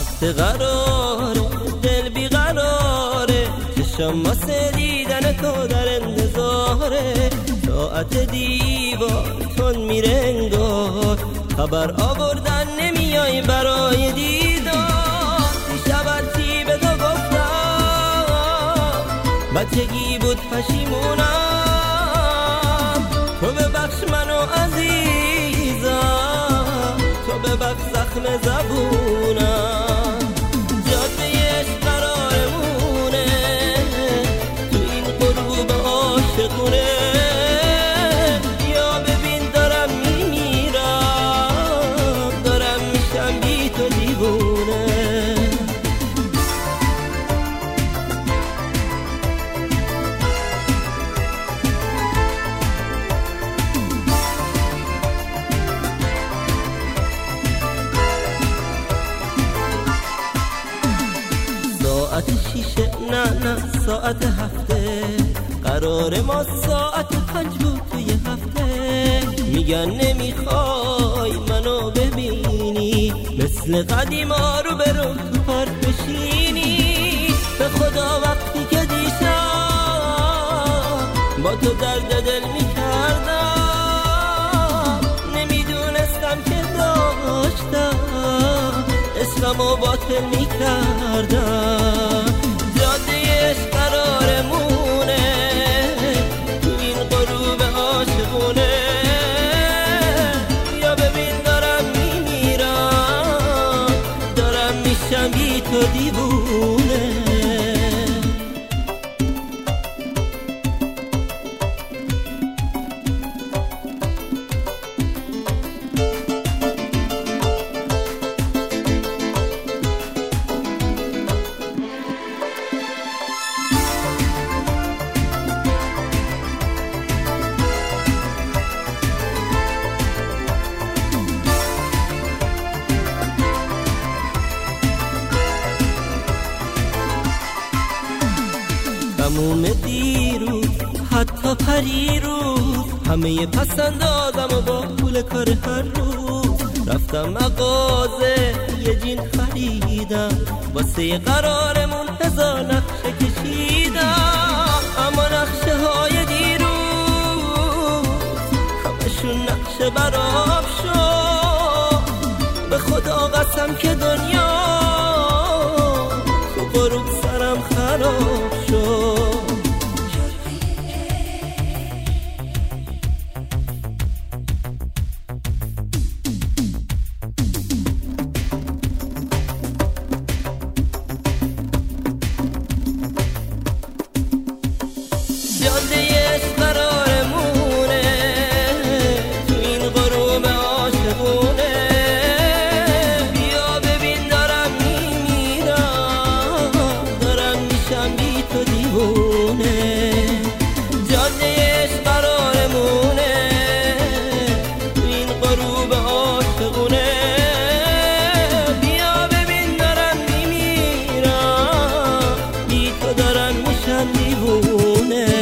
وقت قراره دل بیقراره، چشم واسه دیدن تو در انتظاره. ساعت دیوار تون میره انگار، خبر آوردن نمیای برای دیدار. دیشب هرچی به تو گفتم بچگی بود پشیمونم. تو ببخش منو عزیزم، تو ببخش زخم زبونم. جاده عشق قرارمونه تو این غروب عاشقونه. یا ببین دارم میمیرم، دارم میشم بی تو دیوونه. ساعت 6 نه ساعت 7 قرار ما ساعت 5 بود توی هفته. میگن نمیخوای منو ببینی، مثل قدیما رو برو تو پارک بشینی. به خدا وقتی که دیشب با تو درد دل میکردم، نمیدونستم که داشتم اسممو باطل میکردم. جاده عشق قرارمونه تو این غروب عاشقونه. یا ببین دارم میمیرم، دارم میشم بی تو دیوونه. تموم دیروز حتی پریروز همه پسندازم و با پول کار هر روز. رفتم مغازه یه جین خریدم، واسه قرارمون 1000 نقشه کشیدم. اما نقشه های دیروز همشون نقشه برام شد. به خدا قسم که دنیا تو غروب سرم خراب شد. جاده عشق قرارمونه تو این غروب عاشقونه. بیا ببین دارم میمیرم، دارم میشم بی تو دیوونه. جاده عشق قرارمونه تو این غروب عاشقونه. بیا ببین دارم میمیرم، بی تو دارم میشم دیوونه.